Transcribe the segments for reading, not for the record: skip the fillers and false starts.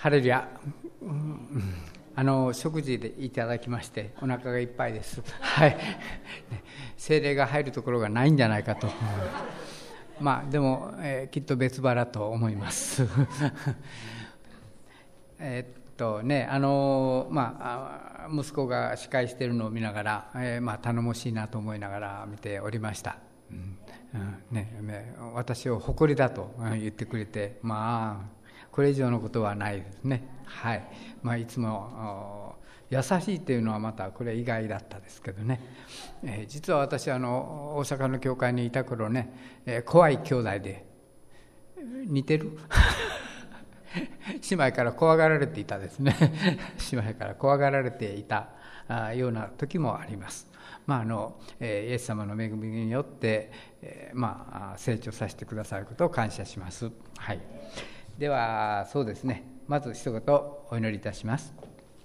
ハレルヤ、食事でいただきましてお腹がいっぱいです。はい、聖霊が入るところがないんじゃないかと。でも、きっと別腹と思います。息子が司会しているのを見ながら、頼もしいなと思いながら見ておりました。私を誇りだと言ってくれて、これ以上のことはないですね。はい、いつも優しいというのはまたこれ意外だったですけどね。実は私大阪の教会にいた頃ね、怖い兄弟で似てる姉妹から怖がられていたですね。姉妹から怖がられていたような時もあります。イエス様の恵みによって、成長させてくださることを感謝します。はい、ではそうですね、まず一言お祈りいたします。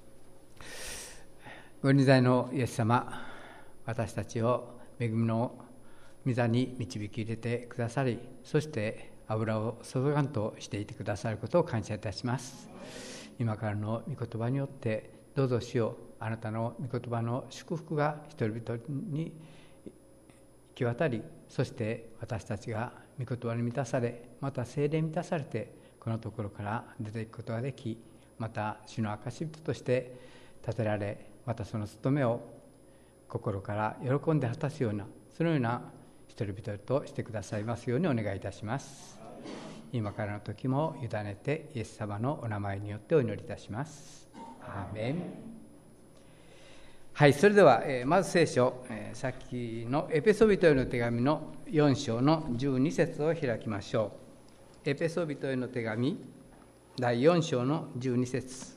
ご臨在のイエス様、私たちを恵みの御座に導き入れてくださり、そして油を注がんとしていてくださることを感謝いたします。今からの御言葉によってどうぞ主よ、あなたの御言葉の祝福が人々に行き渡り、そして私たちが御言葉に満たされ、また聖霊に満たされて、このところから出ていくことができ、また主の証人として立てられ、またその務めを心から喜んで果たすような、そのような一人々としてくださいますようにお願いいたします。今からの時も委ねてイエス様のお名前によってお祈りいたします。アーメン。はい、それでは、まず聖書、さっきのエペソビトへの手紙の4章の12節を開きましょう。エペソビトへの手紙第4章の12節。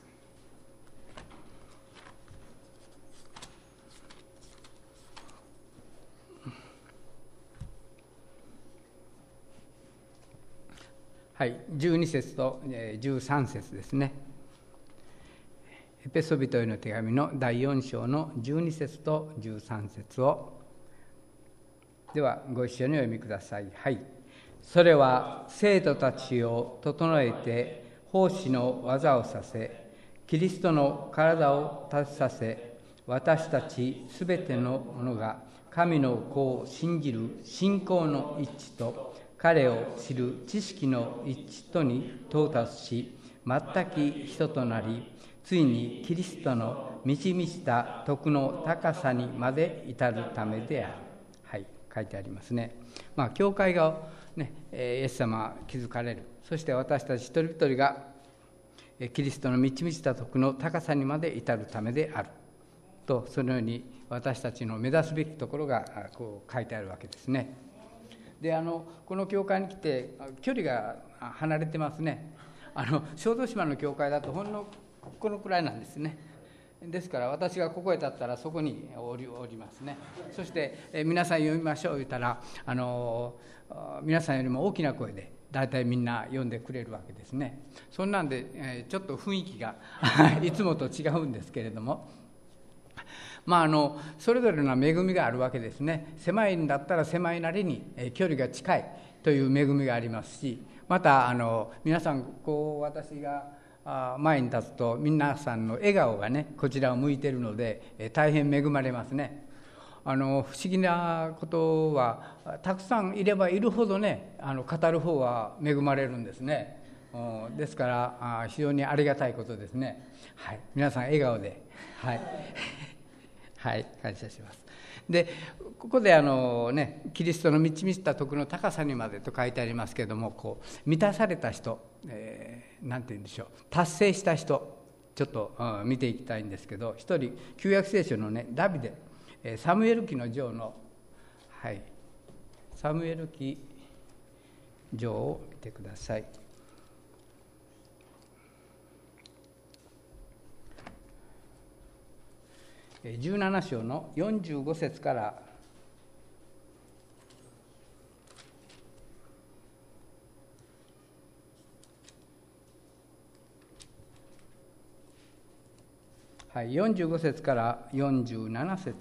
はい、12節と13節ですね。エペソビトへの手紙の第4章の12節と13節を、ではご一緒にお読みください。はい。それは生徒たちを整えて奉仕の技をさせ、キリストの体を立てさせ、私たちすべての者が神の子を信じる信仰の一致と、彼を知る知識の一致とに到達し、全き人となり、ついにキリストの満ち満ちた徳の高さにまで至るためである。はい、書いてありますね。教会が、イエス様は築かれる。そして私たち一人一人がキリストの満ち満ちた徳の高さにまで至るためである。と、そのように私たちの目指すべきところがこう書いてあるわけですね。で、この教会に来て距離が離れてますね。小豆島の教会だとほんのこのくらいなんですね。ですから私がここへ立ったらそこにおりますね。そして、皆さん読みましょう言ったら皆さんよりも大きな声で大体みんな読んでくれるわけですね。そんなんで、ちょっと雰囲気がいつもと違うんですけれども、それぞれの恵みがあるわけですね。狭いんだったら狭いなりに距離が近いという恵みがありますし、また皆さんこう私が前に立つと皆さんの笑顔がねこちらを向いているので大変恵まれますね。不思議なことはたくさんいればいるほどね語る方は恵まれるんですね。ですから非常にありがたいことですね。はい、皆さん笑顔ではいはい、感謝します。で、ここでキリストの満ち満ちた徳の高さにまでと書いてありますけれども、こう満たされた人、なんて言うんでしょう、達成した人、ちょっと、見ていきたいんですけど、一人旧約聖書のねダビデ、サムエル記の上の、はい、サムエル記上を見てください。17章の45節から45節から47節、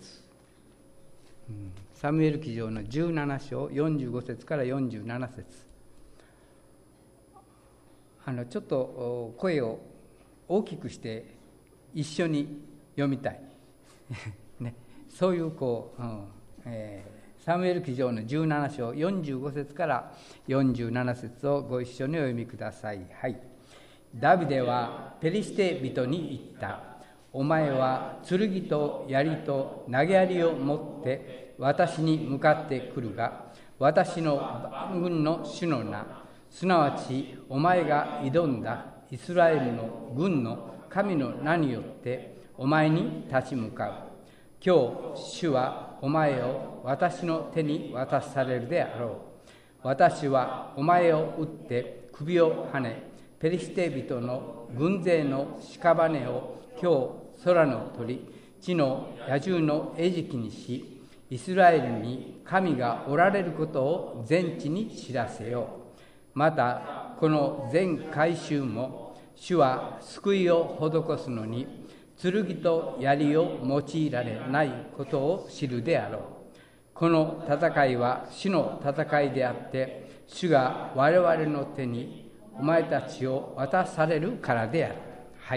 サムエル記上の17章45節から47節、ちょっと声を大きくして一緒に読みたい、ね、そういうサムエル記上の17章45節から47節をご一緒にお読みください。はい。ダビデはペリシテ人に言った。お前は剣と槍と投げ槍を持って私に向かってくるが、私の万軍の主の名、すなわちお前が挑んだイスラエルの軍の神の名によってお前に立ち向かう。今日主はお前を私の手に渡されるであろう。私はお前を撃って首をはね、ペリシテ人の軍勢の屍を今日空の鳥、地の野獣の餌食にし、イスラエルに神がおられることを全地に知らせよう。またこの全改宗も主は救いを施すのに剣と槍を用いられないことを知るであろう。この戦いは主の戦いであって、主が我々の手にお前たちを渡されるからである。はい。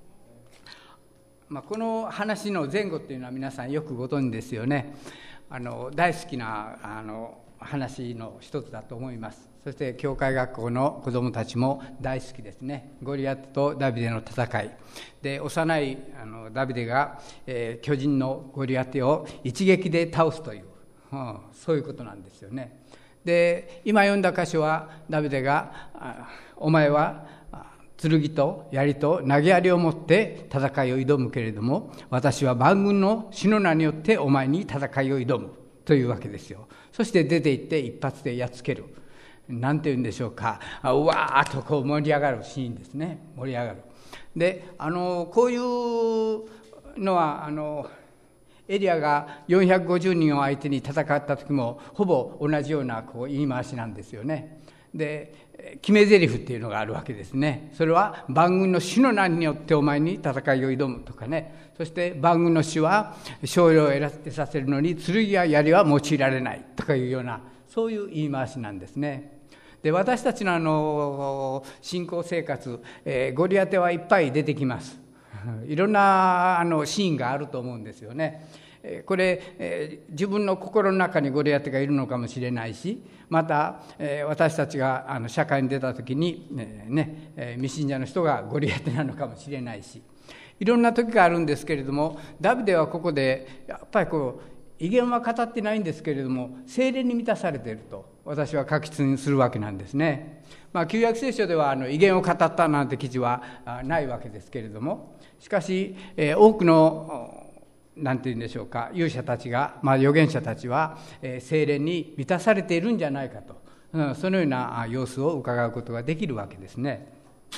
この話の前後っていうのは皆さんよくご存知ですよね。大好きな話の一つだと思います。そして教会学校の子どもたちも大好きですね。ゴリアテとダビデの戦いで、幼いダビデが、巨人のゴリアテを一撃で倒すという、そういうことなんですよね。で、今読んだ箇所はダビデがお前は剣と槍と投げ槍を持って戦いを挑むけれども、私は万軍の主の名によってお前に戦いを挑むというわけですよ。そして出て行って一発でやっつける、なんて言うんでしょうか、うわーっとこう盛り上がるシーンですね。盛り上がる。で、こういうのはエリアが450人を相手に戦った時もほぼ同じような言い回しなんですよね。で、決め台詞っていうのがあるわけですね。それは万軍の主の名によってお前に戦いを挑むとかね。そして万軍の主は勝利を得させるのに剣や槍は用いられないとかいうような、そういう言い回しなんですね。で、私たちの信仰生活、ゴリアテはいっぱい出てきます。いろんなシーンがあると思うんですよね。これ、自分の心の中にゴリアテがいるのかもしれないし、また、私たちが社会に出た時に、未信者の人がゴリアテなのかもしれないし、いろんな時があるんですけれども、ダビデはここでやっぱり威厳は語ってないんですけれども、聖霊に満たされていると私は確信するわけなんですね。旧約聖書では威厳を語ったなんて記事はないわけですけれども、しかし、多くのなんて言うんでしょうか、勇者たちが、預言者たちは、聖霊に満たされているんじゃないかと、そのような様子を伺うことができるわけですね。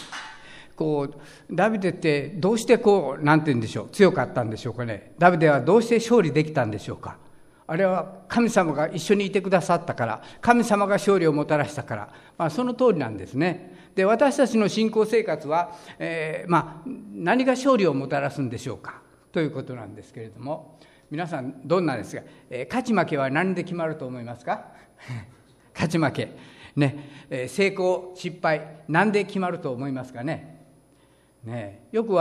ダビデってどうしてなんて言うんでしょう、強かったんでしょうかね。ダビデはどうして勝利できたんでしょうか。あれは神様が一緒にいてくださったから、神様が勝利をもたらしたから、その通りなんですね。で、私たちの信仰生活は、何が勝利をもたらすんでしょうかということなんですけれども、皆さんどんなですか。勝ち負けは何で決まると思いますか。勝ち負け、成功失敗何で決まると思いますかね。よく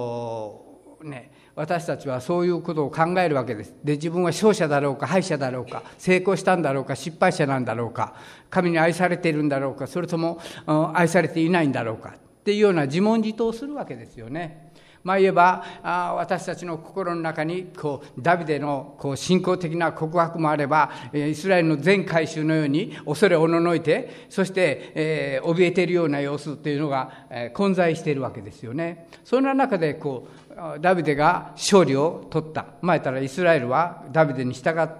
私たちはそういうことを考えるわけです。で、自分は勝者だろうか敗者だろうか、成功したんだろうか失敗者なんだろうか、神に愛されているんだろうか、それとも愛されていないんだろうかっていうような自問自答をするわけですよね。言えば私たちの心の中にダビデの信仰的な告白もあれば、イスラエルの全改宗のように恐れおののいて、そして、怯えているような様子というのが、混在しているわけですよね。そんな中でダビデが勝利を取った。言ったらイスラエルはダビデに従って、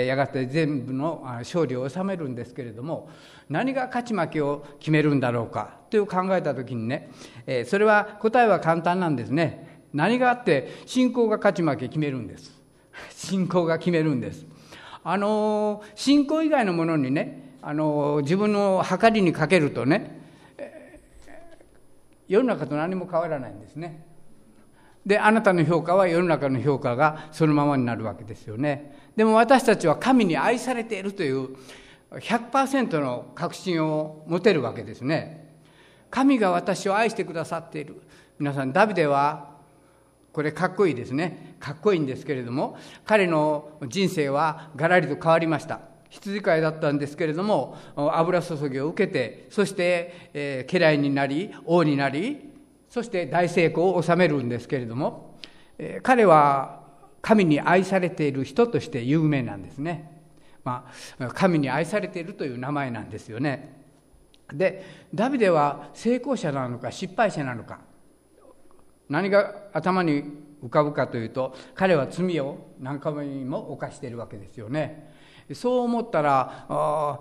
やがて全部の勝利を収めるんですけれども、何が勝ち負けを決めるんだろうかという考えたときにね、それは答えは簡単なんですね。何があって信仰が勝ち負け決めるんです。信仰が決めるんです。信仰以外のものにね、自分の計りにかけるとね、世の中と何も変わらないんですね。で、あなたの評価は世の中の評価がそのままになるわけですよね。でも私たちは神に愛されているという 100% の確信を持てるわけですね。 神が私を愛してくださっている。皆さん、ダビデはこれかっこいいですね。かっこいいんですけれども、彼の人生はガラリと変わりました。羊飼いだったんですけれども、油注ぎを受けて、そして家来になり王になり、そして大成功を収めるんですけれども、彼は神に愛されている人として有名なんですね。神に愛されているという名前なんですよね。で、ダビデは成功者なのか失敗者なのか、何が頭に浮かぶかというと、彼は罪を何回も犯しているわけですよね。そう思ったら、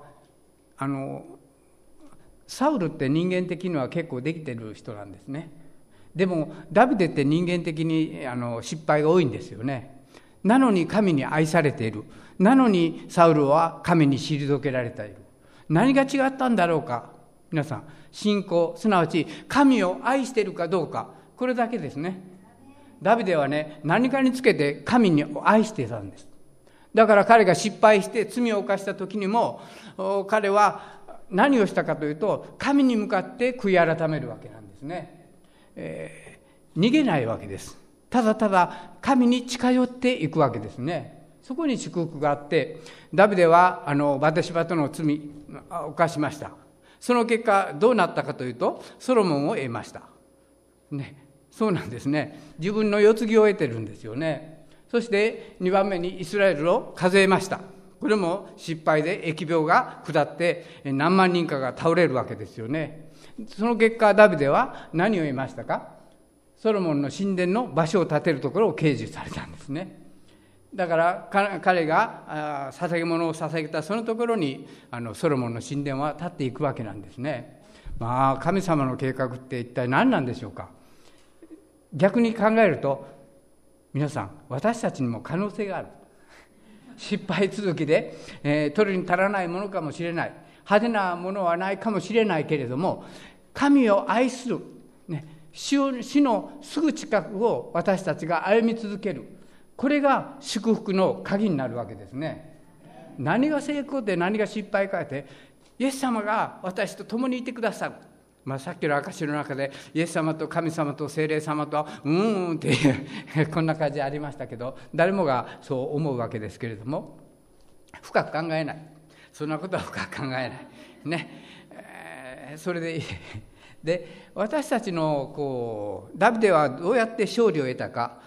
サウルって人間的には結構できている人なんですね。でもダビデって人間的に失敗が多いんですよね。なのに神に愛されている。なのにサウルは神に退けられている。何が違ったんだろうか。皆さん、信仰、すなわち神を愛しているかどうか、これだけですね。ダビデはね、何かにつけて神に愛していたんです。だから彼が失敗して罪を犯した時にも、彼は何をしたかというと、神に向かって悔い改めるわけなんですね。逃げないわけです。ただただ神に近寄っていくわけですね。そこに祝福があって、ダビデはバテシバとの罪を犯しました。その結果どうなったかというと、ソロモンを得ましたね。そうなんですね。自分の世継ぎを得てるんですよね。そして2番目にイスラエルを数えました。これも失敗で疫病が下って何万人かが倒れるわけですよね。その結果ダビデは何を得ましたか。ソロモンの神殿の場所を建てるところを掲示されたんですね。だから彼が捧げ物を捧げたそのところにソロモンの神殿は建っていくわけなんですね。神様の計画って一体何なんでしょうか。逆に考えると、皆さん、私たちにも可能性がある。失敗続きで、取るに足らないものかもしれない、派手なものはないかもしれないけれども、神を愛する、死のすぐ近くを私たちが歩み続ける、これが祝福の鍵になるわけですね。何が成功で何が失敗かって、イエス様が私と共にいてくださる。さっきの証の中でイエス様と神様と聖霊様とっていうこんな感じありましたけど、誰もがそう思うわけですけれども、深く考えない。そんなことは深く考えないね。それで私たちのダビデはどうやって勝利を得たか。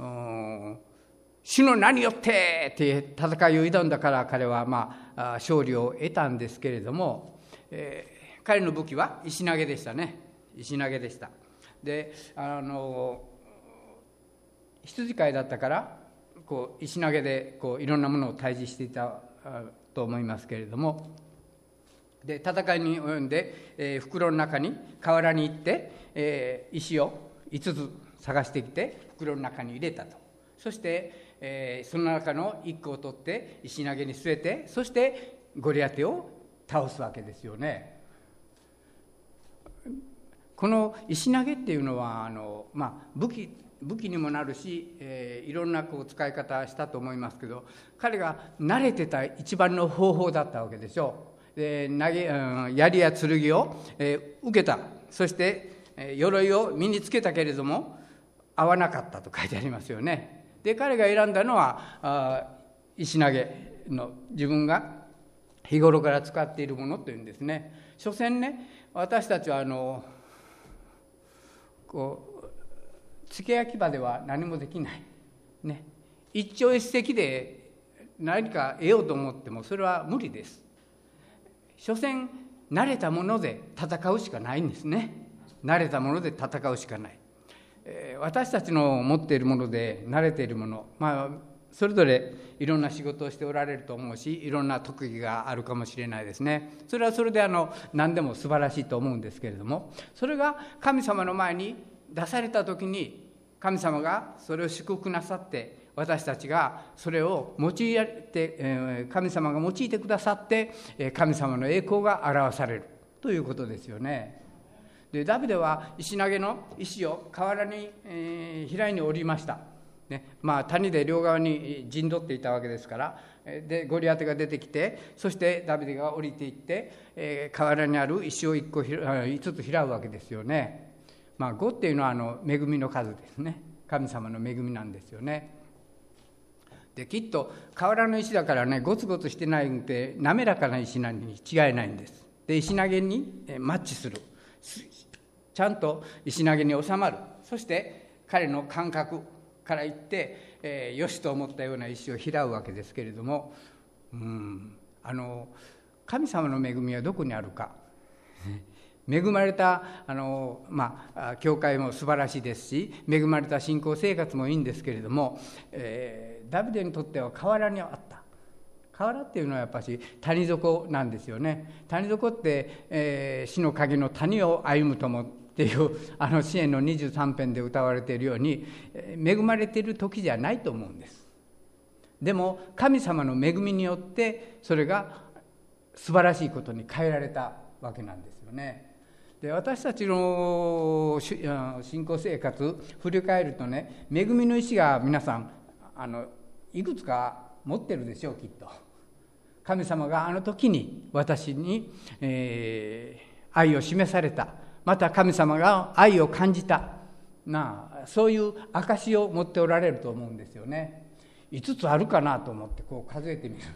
主の名によってって戦いを挑んだから彼は勝利を得たんですけれども、彼の武器は石投げでしたね。石投げでした。で、羊飼いだったから石投げでいろんなものを退治していたと思いますけれども、で戦いに及んで、袋の中に河原に行って、石を5つ探してきて袋の中に入れたと。そして、その中の1個を取って石投げに据えて、そしてゴリアテを倒すわけですよね。この石投げっていうのは武器にもなるし、いろんな使い方したと思いますけど、彼が慣れてた一番の方法だったわけでしょう。で槍や剣を、受けた。そして、鎧を身につけたけれども合わなかったと書いてありますよね。で彼が選んだのは石投げの自分が日頃から使っているものというんですね。所詮ね、私たちは付け焼き場では何もできない、ね、一朝一夕で何か得ようと思ってもそれは無理です。所詮慣れたもので戦うしかないんですね。慣れたもので戦うしかない。私たちの持っているもので慣れているもの、それぞれいろんな仕事をしておられると思うし、いろんな特技があるかもしれないですね。それはそれで何でも素晴らしいと思うんですけれども、それが神様の前に出された時に神様がそれを祝福なさって、私たちがそれを用いて、神様が用いてくださって神様の栄光が表されるということですよね。でダビデは石投げの石を河原に、平井に降りました。 谷で両側に陣取っていたわけですから、でゴリアテが出てきて、そしてダビデが降りていって、河原にある石を5つ拾うわけですよね。5っていうのは恵みの数ですね。神様の恵みなんですよね。できっと河原の石だからね、ゴツゴツしてないんで滑らかな石なのに違いないんです。で石投げにマッチする、ちゃんと石投げに収まる。そして彼の感覚から言って、よしと思ったような石を拾うわけですけれども、神様の恵みはどこにあるか。恵まれた教会も素晴らしいですし、恵まれた信仰生活もいいんですけれども、ダビデにとっては河原にあった。河原っていうのはやっぱり谷底なんですよね。谷底って、死の影の谷を歩むともっていう詩篇の23編で歌われているように、恵まれている時じゃないと思うんです。でも神様の恵みによってそれが素晴らしいことに変えられたわけなんですよね。で私たちの信仰生活振り返るとね、恵みの石が皆さんいくつか持ってるでしょう。きっと神様があの時に私に、愛を示された、また神様が愛を感じたそういう証を持っておられると思うんですよね。5つあるかなと思ってこう数えてみる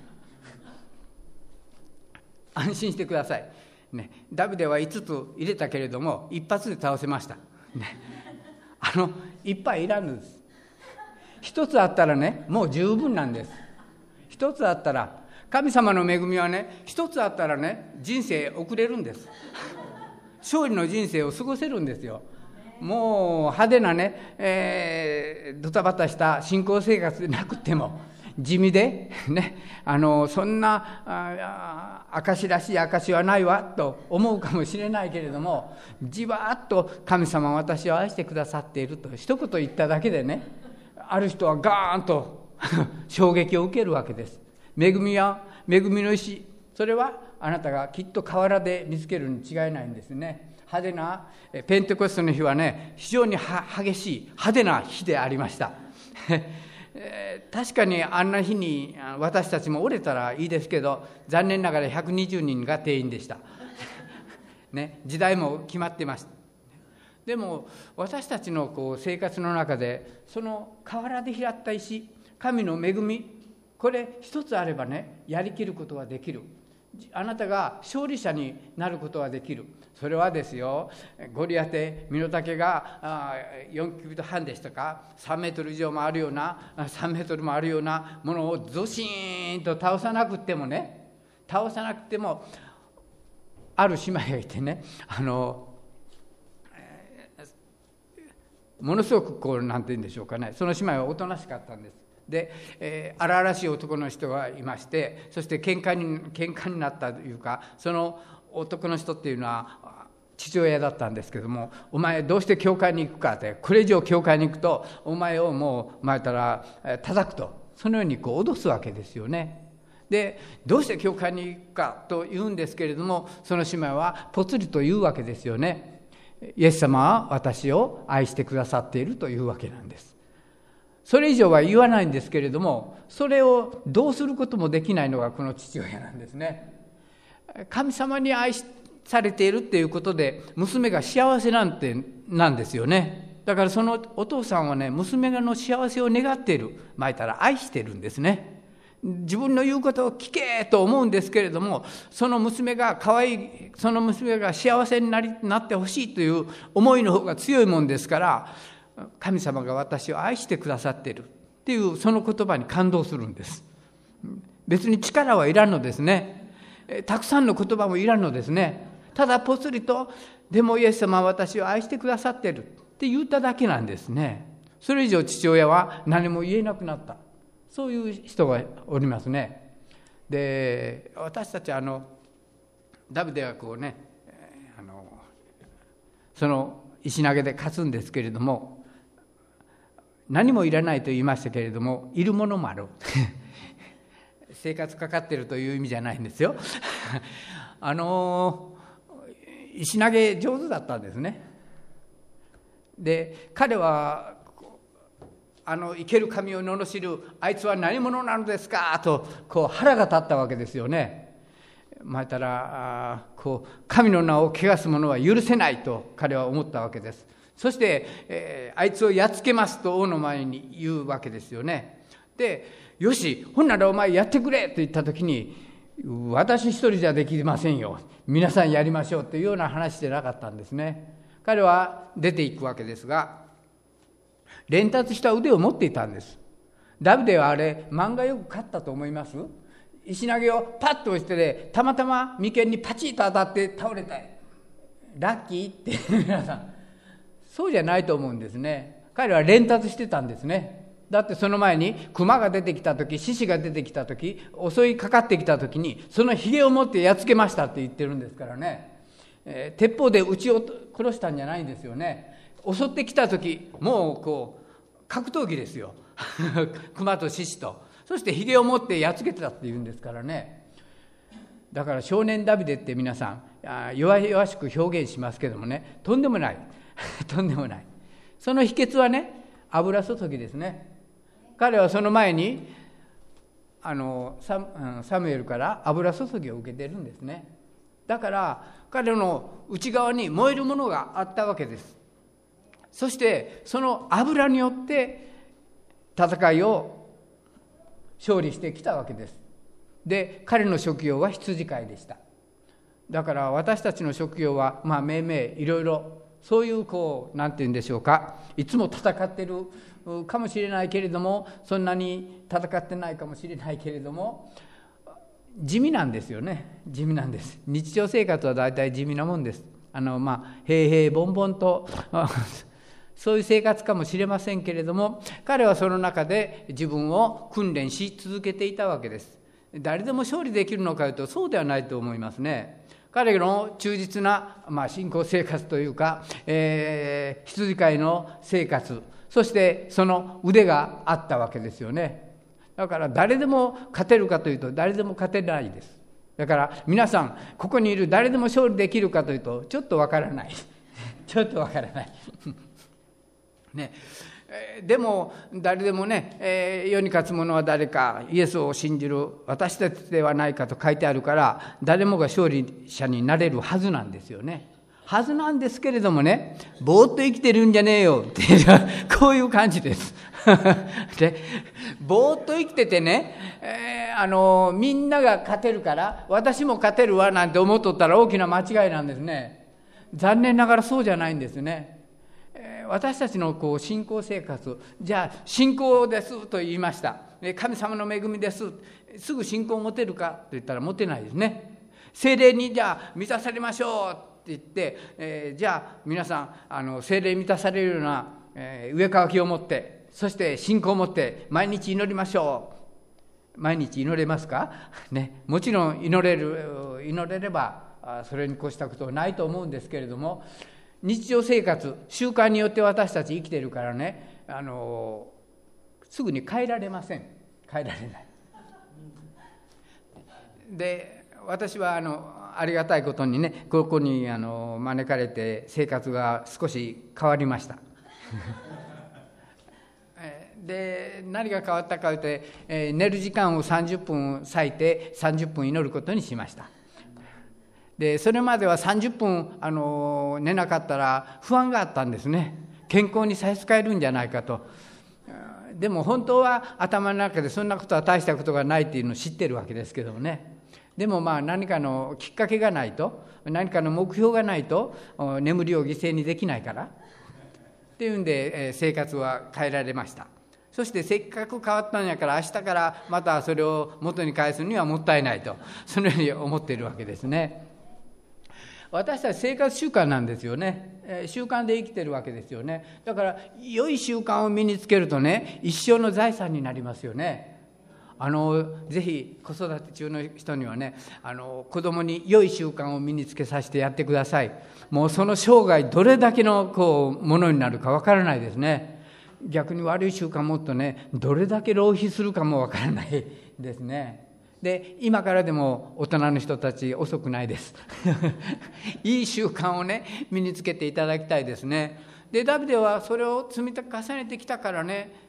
安心してくださいね。ダビデは5つ入れたけれども一発で倒せました、ね、いっぱいいらんのです。1つあったらね、もう十分なんです。1つあったら、神様の恵みはね、1つあったらね、人生送れるんです。勝利の人生を過ごせるんですよ。もう派手なね、ドタバタした信仰生活でなくても、地味でね、そんな証らしい証はないわと思うかもしれないけれども、じわーっと神様は私を愛してくださっていると一言言っただけでね、ある人はガーンと衝撃を受けるわけです。恵みの石、それはあなたがきっと河原で見つけるに違いないんですね。派手なペンテコステの日はね、非常に激しい派手な日でありました確かにあんな日に私たちも折れたらいいですけど、残念ながら120人が定員でしたね、時代も決まってました。でも私たちの生活の中で、その河原で拾った石、神の恵み、これ一つあればね、やりきることができる。あなたが勝利者になることができる。それはですよ、ゴリアテ、身の丈が4キュビット半でしたか、3メートル以上もあるような、3メートルもあるようなものをゾシーンと倒さなくても、ある姉妹がいてね、ものすごくなんて言うんでしょうかね、その姉妹はおとなしかったんです。で、荒々しい男の人がいまして、そして喧嘩になったというか、その男の人っていうのは父親だったんですけども、お前どうして教会に行くかって、これ以上教会に行くとお前をもう前から叩くと、そのように脅すわけですよね。で、どうして教会に行くかと言うんですけれども、その姉妹はぽつりと言うわけですよね。イエス様は私を愛してくださっているというわけなんです。それ以上は言わないんですけれども、それをどうすることもできないのがこの父親なんですね。神様に愛されているっていうことで娘が幸せなんですよね。だからそのお父さんはね、娘の幸せを願っている、言ったら愛しているんですね。自分の言うことを聞けと思うんですけれども、その娘が可愛い、その娘が幸せになってほしいという思いの方が強いもんですから、神様が私を愛してくださっているっていうその言葉に感動するんです。別に力はいらんのですね。たくさんの言葉もいらんのですね。ただぽつりと、でもイエス様は私を愛してくださっているって言っただけなんですね。それ以上父親は何も言えなくなった。そういう人がおりますね。で、私たちダビデはその石投げで勝つんですけれども、何もいらないと言いましたけれども、いるものもある生活かかってるという意味じゃないんですよ石投げ上手だったんですね。で、彼は生ける神を罵るあいつは何者なのですかとこう腹が立ったわけですよね。前から神の名を汚す者は許せないと彼は思ったわけです。そして、あいつをやっつけますと王の前に言うわけですよね。で、よし、ほんならお前やってくれと言った時に、私一人じゃできませんよ、皆さんやりましょうというような話でなかったんですね。彼は出ていくわけですが、連達した腕を持っていたんです。ダビデはあれ漫画よく勝ったと思います？石投げをパッと押して、たまたま眉間にパチッと当たって倒れた、ラッキーって皆さんそうじゃないと思うんですね。彼は連達してたんですね。だってその前に熊が出てきた時、獅子が出てきた時、襲いかかってきた時にそのひげを持ってやっつけましたって言ってるんですからね。鉄砲で撃ちを殺したんじゃないんですよね。襲ってきた時もう格闘技ですよ熊と獅子と、そしてひげを持ってやっつけてたっていうんですからね。だから少年ダビデって皆さん弱々しく表現しますけどもね、とんでもないとんでもない。その秘訣はね、油注ぎですね。彼はその前にサムエルから油注ぎを受けてるんですね。だから彼の内側に燃えるものがあったわけです。そしてその油によって戦いを勝利してきたわけです。で、彼の職業は羊飼いでした。だから私たちの職業は命名いろいろ、そういうなんて言うんでしょうか、いつも戦っているかもしれないけれども、そんなに戦ってないかもしれないけれども、地味なんですよね。地味なんです。日常生活はだいたい地味なもんです。平々凡々とそういう生活かもしれませんけれども、彼はその中で自分を訓練し続けていたわけです。誰でも勝利できるのかというとそうではないと思いますね。彼の忠実な、信仰生活というか、羊飼いの生活、そしてその腕があったわけですよね。だから誰でも勝てるかというと誰でも勝てないです。だから皆さんここにいる誰でも勝利できるかというとちょっとわからないちょっとわからないね。でも誰でもね、世に勝つ者は誰か、イエスを信じる私たちではないかと書いてあるから、誰もが勝利者になれるはずなんですよね。はずなんですけれどもね、ぼーっと生きてるんじゃねえよってこういう感じですで、ぼーっと生きててね、みんなが勝てるから私も勝てるわなんて思っとったら大きな間違いなんですね。残念ながらそうじゃないんですね。私たちの信仰生活、じゃあ信仰ですと言いました、神様の恵みです、すぐ信仰を持てるかと言ったら持てないですね。聖霊にじゃあ満たされましょうって言って、じゃあ皆さん聖霊に満たされるような、上かわきを持って、そして信仰を持って毎日祈りましょう。毎日祈れますか、ね、もちろん祈れればそれに越したことはないと思うんですけれども、日常生活習慣によって私たち生きているからね、すぐに変えられません。変えられない。で、私はありがたいことにね、ここに招かれて生活が少し変わりましたで、何が変わったかというと、寝る時間を30分割いて30分祈ることにしました。で、それまでは30分寝なかったら不安があったんですね。健康に差し支えるんじゃないかと。でも本当は頭の中でそんなことは大したことがないっていうのを知ってるわけですけどもね。でも何かのきっかけがないと、何かの目標がないと眠りを犠牲にできないからっていうんで、生活は変えられました。そしてせっかく変わったんやから明日からまたそれを元に返すにはもったいないと、そのように思っているわけですね。私たち生活習慣なんですよね。習慣で生きてるわけですよね。だから良い習慣を身につけるとね、一生の財産になりますよね。ぜひ子育て中の人にはね、子供に良い習慣を身につけさせてやってください。もうその生涯どれだけのものになるかわからないですね。逆に悪い習慣を持つとね、どれだけ浪費するかもわからないですね。で、今からでも大人の人たち遅くないですいい習慣をね身につけていただきたいですね。で、ダビデはそれを積み重ねてきたからね、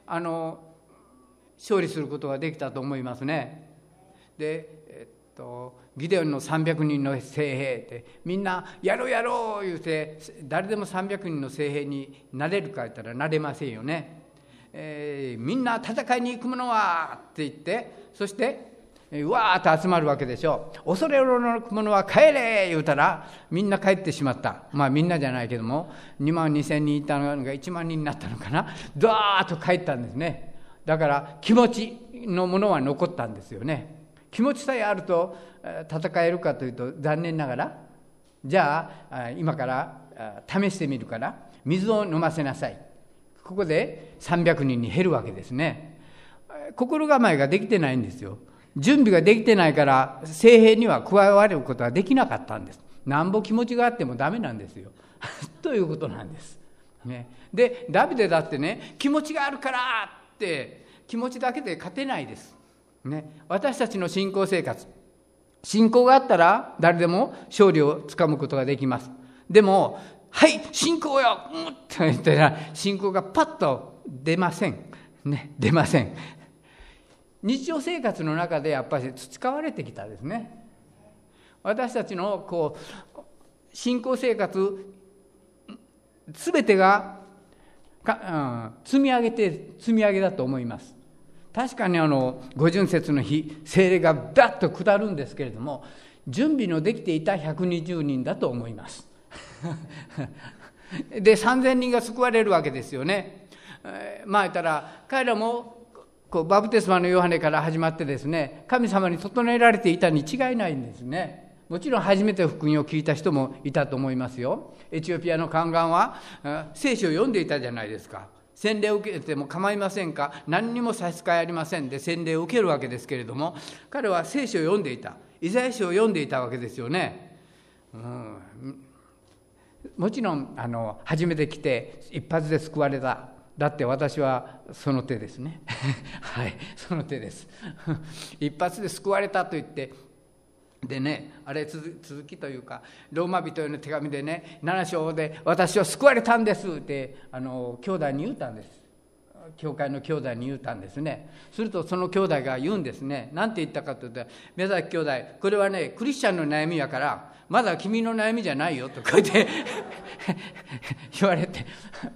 勝利することができたと思いますね。で、ギデオンの300人の精兵ってみんなやろうやろう言うて、誰でも300人の精兵になれるか言ったらなれませんよね。みんな戦いに行くものはって言って、そしてうわーっと集まるわけでしょう。恐れおのく者は帰れ言うたらみんな帰ってしまった。まあみんなじゃないけども2万2,000人いたのが1万人になったのかな。ダーッと帰ったんですね。だから気持ちのものは残ったんですよね。気持ちさえあると戦えるかというと残念ながら、じゃあ今から試してみるから水を飲ませなさい。ここで300人に減るわけですね。心構えができてないんですよ。準備ができてないから聖兵には加わることはできなかったんです。なんぼ気持ちがあってもダメなんですよということなんです、ね。でダビデだってね、気持ちがあるからって気持ちだけで勝てないです、ね。私たちの信仰生活、信仰があったら誰でも勝利をつかむことができます。でもはい信仰よ、と言ったら信仰がパッと出ません、ね、出ません。日常生活の中でやっぱり培われてきたですね。私たちの信仰生活すべてが積み上げだと思います。確かに五巡節の日、聖霊がダッと下るんですけれども、準備のできていた120人だと思いますで3000人が救われるわけですよね。まあ言ったら彼らもバプテスマのヨハネから始まってですね、神様に整えられていたに違いないんですね。もちろん初めて福音を聞いた人もいたと思いますよ。エチオピアの宦官は聖書を読んでいたじゃないですか。洗礼を受けても構いませんか、何にも差し支えありませんで洗礼を受けるわけですけれども、彼は聖書を読んでいた、イザヤ書を読んでいたわけですよね。もちろん初めて来て一発で救われた、だって私はその手ですねはい、その手です一発で救われたと言って、でね、あれ続きというかローマ人への手紙でね、7章で私は救われたんですって兄弟に言ったんです。教会の兄弟に言ったんですね。するとその兄弟が言うんですね。なんて言ったかというと、宮崎兄弟、これはねクリスチャンの悩みやからまだ君の悩みじゃないよとこうやって言われて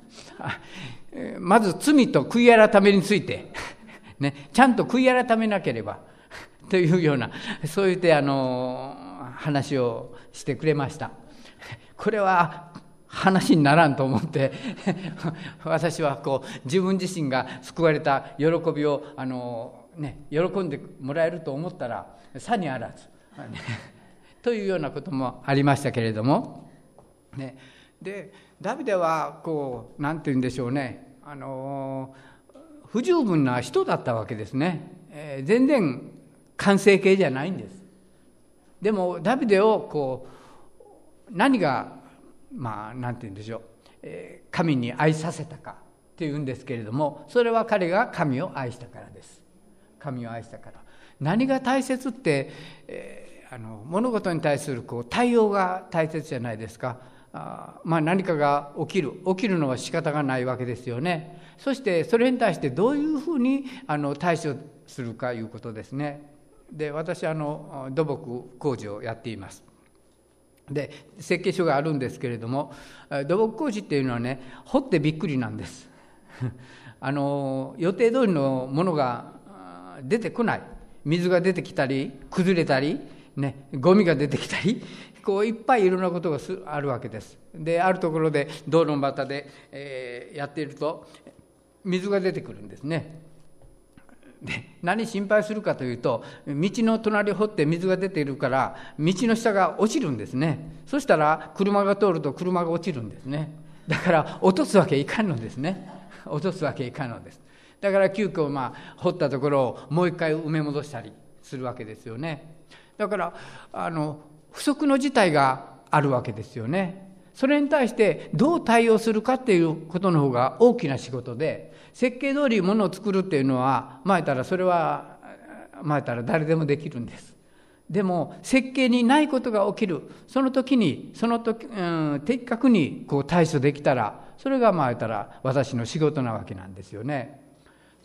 まず罪と悔い改めについて、ね、ちゃんと悔い改めなければというような、そう言って話をしてくれました。これは話にならんと思って私は自分自身が救われた喜びを喜んでもらえると思ったらさにあらずというようなこともありましたけれども、ね、でダビデはなんて言うんでしょうね、不十分な人だったわけですね。全然完成形じゃないんです。でもダビデを何がなんて言うんでしょう、神に愛させたかっていうんですけれども、それは彼が神を愛したからです。神を愛したから。何が大切って、物事に対する対応が大切じゃないですか。何かが起きるのは仕方がないわけですよね。そしてそれに対してどういうふうに対処するかいうことですね。で、私土木工事をやっています。で、設計書があるんですけれども、土木工事っていうのはね、掘ってびっくりなんです予定通りのものが出てこない。水が出てきたり崩れたり、ね、ゴミが出てきたり、いっぱいいろんなことがあるわけです。で、あるところで道路端で、やっていると水が出てくるんですね。で、何心配するかというと、道の隣を掘って水が出ているから道の下が落ちるんですね。そしたら車が通ると車が落ちるんですね。だから落とすわけいかんのですね。落とすわけいかんのです。だから急遽掘ったところをもう一回埋め戻したりするわけですよね。だから不測の事態があるわけですよね。それに対してどう対応するかっていうことの方が大きな仕事で、設計通りものを作るっていうのはそれは誰でもできるんです。でも設計にないことが起きる、その時的確に対処できたら、それが私の仕事なわけなんですよね。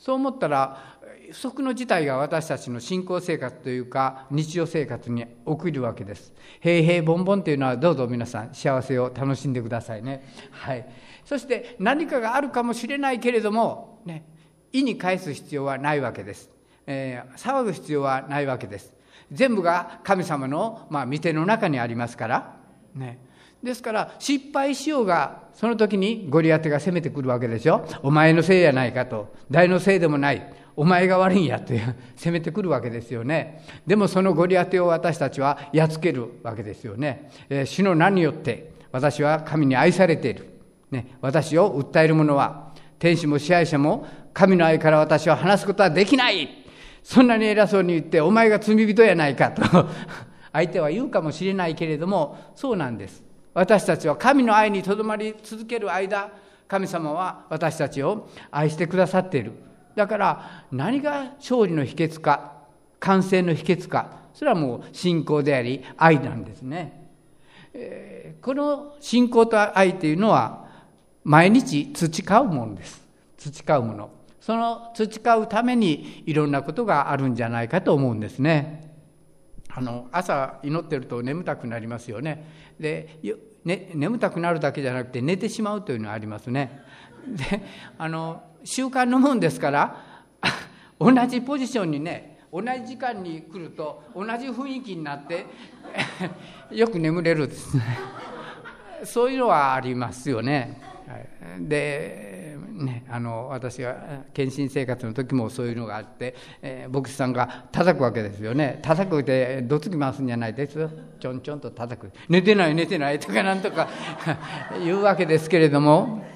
そう思ったら不測の事態が私たちの信仰生活というか日常生活に起きるわけです。平々凡々というのはどうぞ皆さん幸せを楽しんでくださいね。はい。そして何かがあるかもしれないけれども、ね、意に介す必要はないわけです。騒ぐ必要はないわけです。全部が神様の、御手の中にありますから、ね。ですから失敗しようがその時にゴリアテが攻めてくるわけでしょ。お前のせいやないかと、誰のせいでもない、お前が悪いんやと攻めてくるわけですよね。でもそのゴリアテを私たちはやっつけるわけですよね。主の名によって私は神に愛されている、ね、私を訴える者は天使も支配者も神の愛から私は離すことはできない、そんなに偉そうに言ってお前が罪人やないかと相手は言うかもしれないけれども、そうなんです。私たちは神の愛にとどまり続ける間、神様は私たちを愛してくださっている。だから何が勝利の秘訣か、完成の秘訣か、それはもう信仰であり愛なんですね。この信仰と愛というのは毎日培うものです。培うもの。その培うためにいろんなことがあるんじゃないかと思うんですね。朝祈ってると眠たくなりますよね。で、眠たくなるだけじゃなくて寝てしまうというのがありますね。で、習慣のもんですから同じポジションにね、同じ時間に来ると同じ雰囲気になってよく眠れるですね。そういうのはありますよね。でね、私が献身生活の時もそういうのがあって、牧師さんが叩くわけですよね。叩くってどつき回すんじゃないですよ。ちょんちょんと叩く。寝てないとかなんとか言うわけですけれども、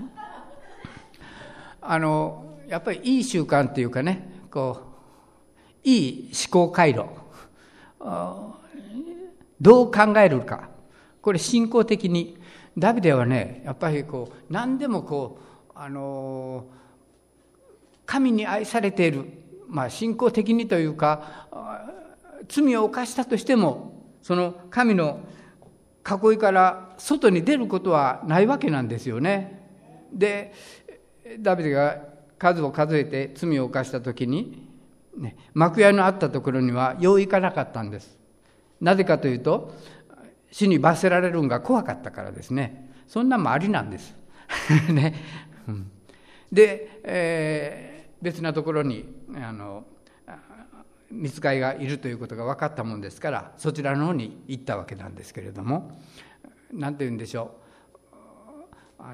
やっぱりいい習慣というかね、いい思考回路、どう考えるか、これ信仰的にダビデはね、やっぱり何でも神に愛されている、信仰的にというか、罪を犯したとしてもその神の囲いから外に出ることはないわけなんですよね。で、ダビデが数を数えて罪を犯した時に、ね、幕屋のあったところにはよう行かなかったんです。なぜかというと、死に罰せられるのが怖かったからですね。そんなもありなんですね。で、別なところに御使いがいるということが分かったもんですから、そちらの方に行ったわけなんですけれども、なんて言うんでしょう、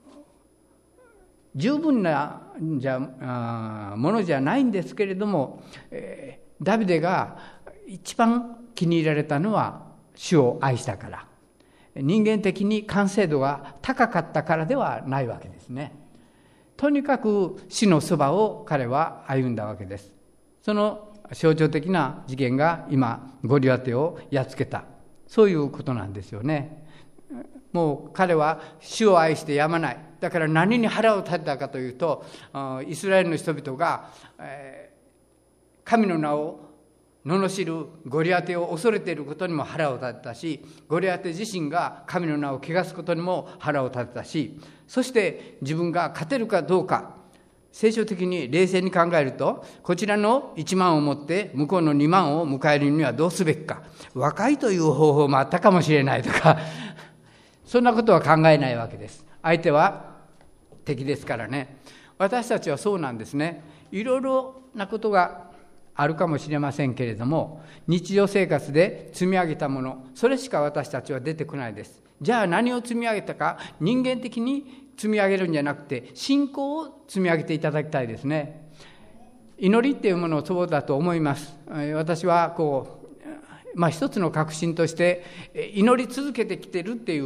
十分なものじゃないんですけれども、ダビデが一番気に入られたのは主を愛したから、人間的に完成度が高かったからではないわけですね。とにかく死のそばを彼は歩んだわけです。その象徴的な事件が今ゴリアテをやっつけた、そういうことなんですよね。もう彼は主を愛してやまない。だから何に腹を立てたかというと、イスラエルの人々が神の名を罵るゴリアテを恐れていることにも腹を立てたし、ゴリアテ自身が神の名を汚すことにも腹を立てたし、そして自分が勝てるかどうか、聖書的に冷静に考えると、こちらの1万を持って向こうの2万を迎えるにはどうすべきか、和解という方法もあったかもしれないとかそんなことは考えないわけです。相手は敵ですからね。私たちはそうなんですね。いろいろなことがあるかもしれませんけれども、日常生活で積み上げたもの、それしか私たちは出てこないです。じゃあ何を積み上げたか、人間的に積み上げるんじゃなくて、信仰を積み上げていただきたいですね。祈りっていうものをそうだと思います。私は一つの確信として祈り続けてきてるっていう、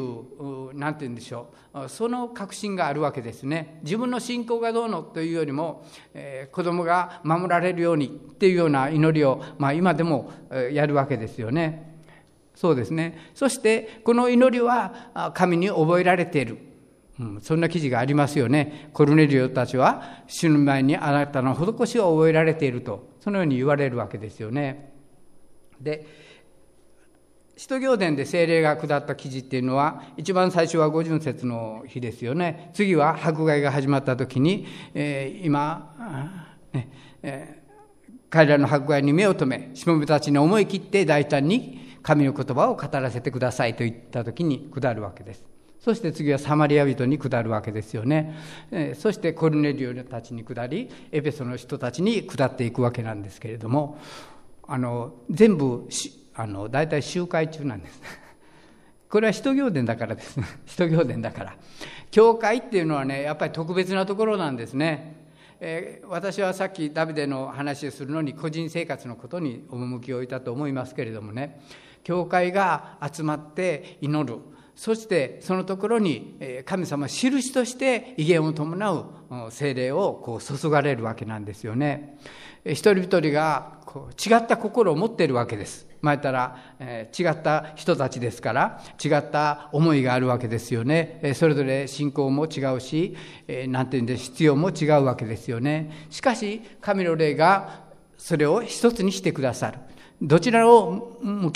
なんて言うんでしょう、その確信があるわけですね。自分の信仰がどうのというよりも、子供が守られるようにっていうような祈りを、今でもやるわけですよね。そうですね。そしてこの祈りは神に覚えられている、そんな記事がありますよね。コルネリオたちは主の前にあなたの施しを覚えられていると、そのように言われるわけですよね。で、使徒行伝で聖霊が下った記事っていうのは、一番最初は五旬節の日ですよね。次は迫害が始まった時に、今彼らの迫害に目を留め、しもべたちに思い切って大胆に神の言葉を語らせてくださいと言ったときに下るわけです。そして次はサマリア人に下るわけですよね。そしてコルネリオたちに下り、エペソの人たちに下っていくわけなんですけれども、全部大体集会中なんです。これは使徒行伝だからですね。使徒行伝だから。教会っていうのはね、やっぱり特別なところなんですね。私はさっきダビデの話をするのに個人生活のことに趣を置いたと思いますけれどもね、教会が集まって祈る、そしてそのところに神様は印として威厳を伴う聖霊をこう注がれるわけなんですよね。一人一人が違った心を持っているわけです。前から違った人たちですから違った思いがあるわけですよね。それぞれ信仰も違うし、なんていうんで必要も違うわけですよね。しかし神の霊がそれを一つにしてくださる。どちらを向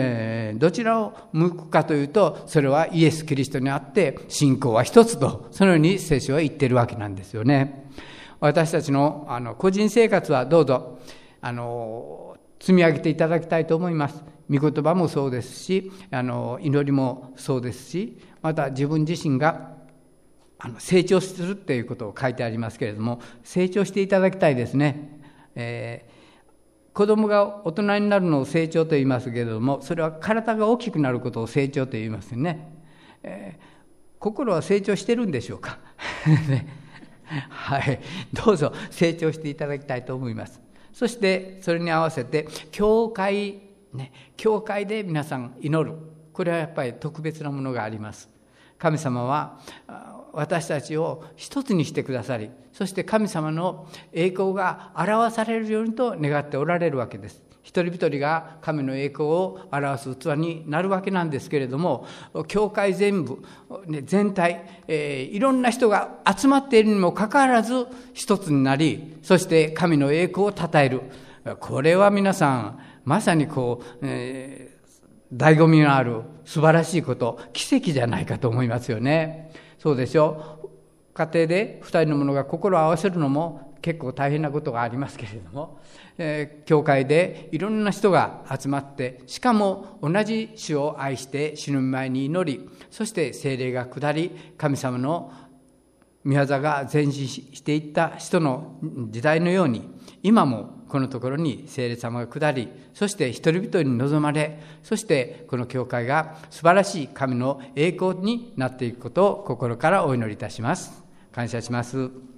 くかというと、それはイエス・キリストにあって信仰は一つと、そのように聖書は言っているわけなんですよね。私たちの個人生活はどうぞ積み上げていただきたいと思います。御言葉もそうですし、祈りもそうですし、また自分自身が成長するっていうことを書いてありますけれども、成長していただきたいですね。子供が大人になるのを成長と言いますけれども、それは体が大きくなることを成長と言いますよね。心は成長してるんでしょうか。はい、どうぞ成長していただきたいと思います。そしてそれに合わせて教会で皆さん祈る、これはやっぱり特別なものがあります。神様は私たちを一つにしてくださり、そして神様の栄光が表されるようにと願っておられるわけです。一人一人が神の栄光を表す器になるわけなんですけれども、教会全部、全体、いろんな人が集まっているにもかかわらず一つになり、そして神の栄光を称える。これは皆さんまさに醍醐味のある素晴らしいこと、奇跡じゃないかと思いますよね。そうでしょう。家庭で二人の者が心を合わせるのも結構大変なことがありますけれども、教会でいろんな人が集まって、しかも同じ主を愛して主の御前に祈り、そして聖霊が下り、神様の御業が前進していった人の時代のように、今もこのところに聖霊様が下り、そして一人一人に望まれ、そしてこの教会が素晴らしい神の栄光になっていくことを心からお祈りいたします。感謝します。